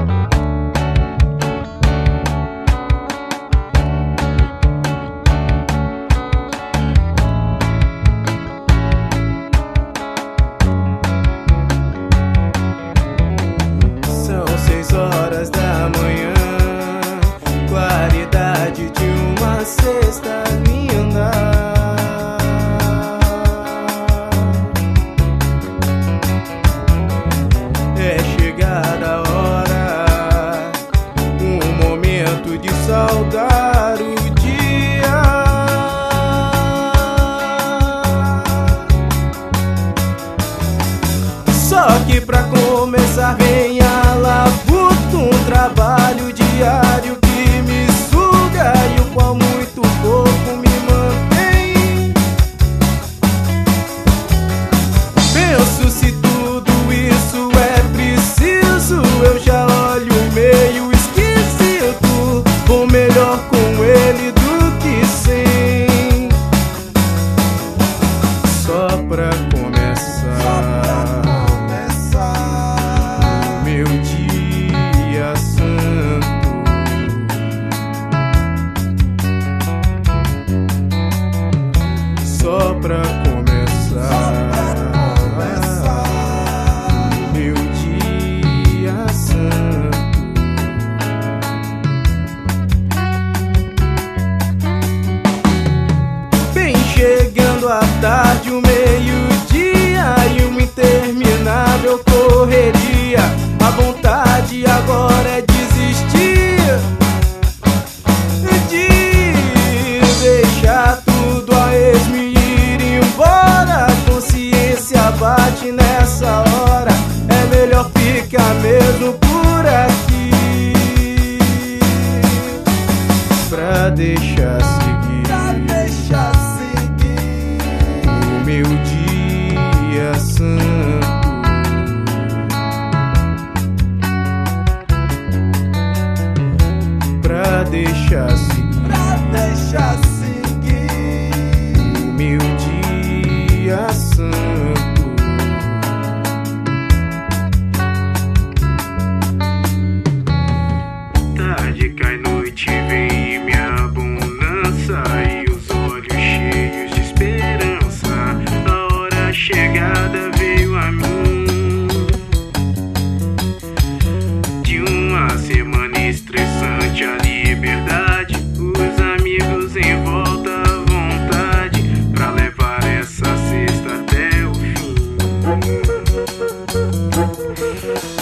São 6 horas da manhã, claridade de uma sexta linda. É chegada a hora, um momento de saudar o dia. Só que pra começar vem a labuta, um trabalho diário que me suga e o qual muito pouco me mantém. Penso se tudo isso é preciso, eu já olho meio esquisito. Vou melhor com ele do que sem. Só pra começar o meu dia santo. Só pra começar o meu dia santo. Bem chegando à tarde, o meio-dia e uma interminável correria. A vontade agora é desistir, de deixar tudo a esmo e ir embora. A consciência bate nessa hora, é melhor ficar mesmo por aqui, pra deixar seguir o meu dia santo. Pra deixar seguir o meu dia santo. Tarde cai, noite vem e minha bonança, e os olhos cheios de esperança. A hora chegada veio a mim, de uma semana estressante, a liberdade, os amigos em volta, à vontade, pra levar essa cesta até o fim.